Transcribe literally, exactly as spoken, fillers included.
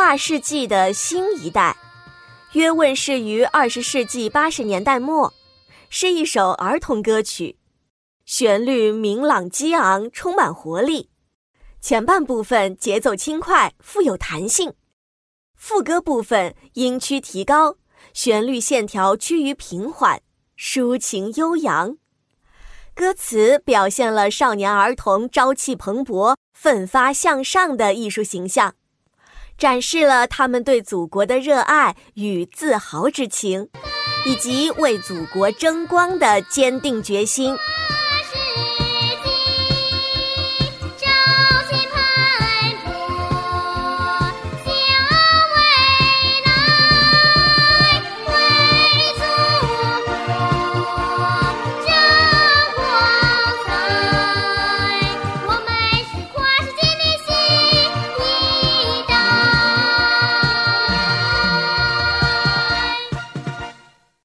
跨世纪的新一代，约问世于二十世纪八十年代末，是一首儿童歌曲，旋律明朗激昂，充满活力。前半部分节奏轻快，富有弹性，副歌部分音区提高，旋律线条趋于平缓，抒情悠扬。歌词表现了少年儿童朝气蓬勃、奋发向上的艺术形象，展示了他们对祖国的热爱与自豪之情，以及为祖国争光的坚定决心。